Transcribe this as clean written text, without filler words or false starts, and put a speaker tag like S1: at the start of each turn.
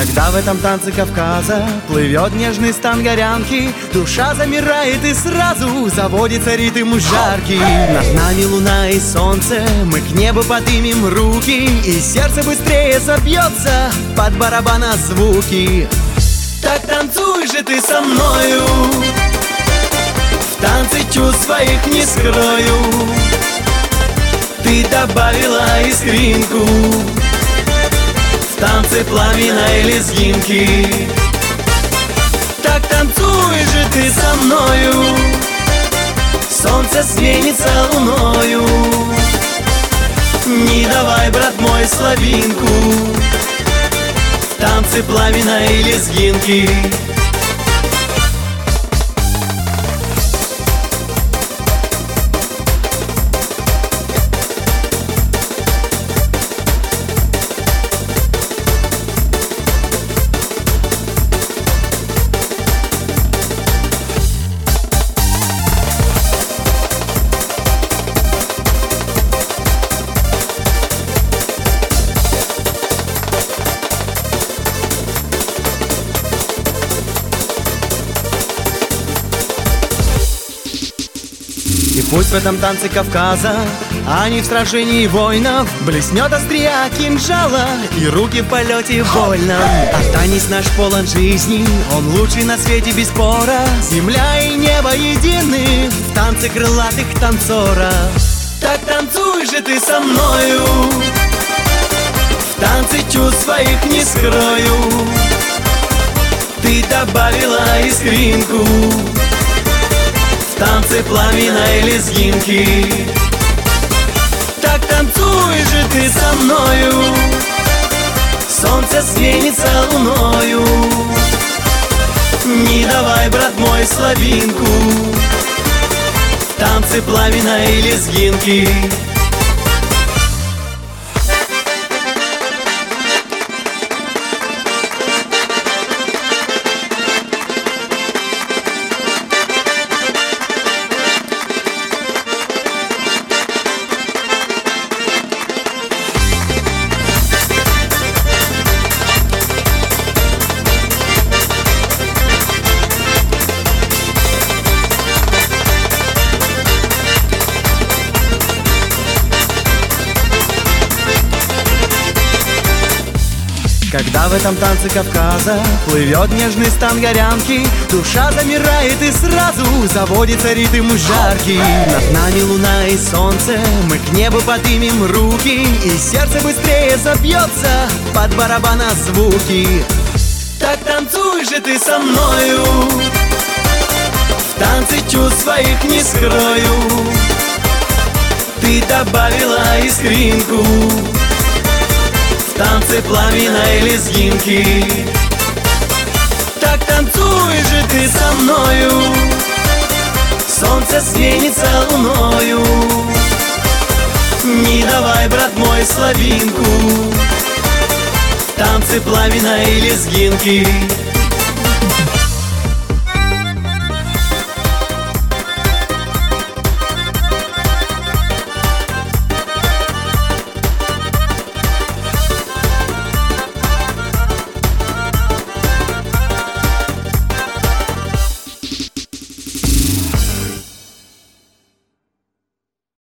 S1: Когда в этом танце Кавказа плывет нежный стан горянки, душа замирает и сразу заводится ритм жаркий. Над нами луна и солнце, мы к небу поднимем руки, и сердце быстрее забьется под барабана звуки. Так танцуй же ты со мною, в танце чувств своих не скрою. Ты добавила искринку в танце пламенной лезгинки. Так танцуй же ты со мною, солнце сменится луною. Не давай, брат мой, слабинку в танце пламенной лезгинки. И пусть в этом танце Кавказа, а не в сражении воинов, блеснет острия кинжала и руки в полете вольно. А танец наш полон жизни, он лучший на свете без спора. Земля и небо едины в танце крылатых танцоров. Так танцуй же ты со мною, в танце чувств своих не скрою. Ты добавила искринку в танце пламенной лезгинки. Так танцуй же ты со мною, солнце сменится луною. Не давай, брат мой, слабинку в танце пламенной лезгинки. Когда в этом танце Кавказа плывет нежный стан горянки, душа замирает и сразу заводится ритм жаркий. Над нами луна и солнце, мы к небу поднимем руки, и сердце быстрее забьется под барабана звуки. Так танцуй же ты со мною, в танце чувств своих не скрою. Ты добавила искринку в танце пламенной лезгинки. Так танцуй же ты со мною, солнце сменится луною. Не давай, брат мой, слабинку в танце пламенной лезгинки.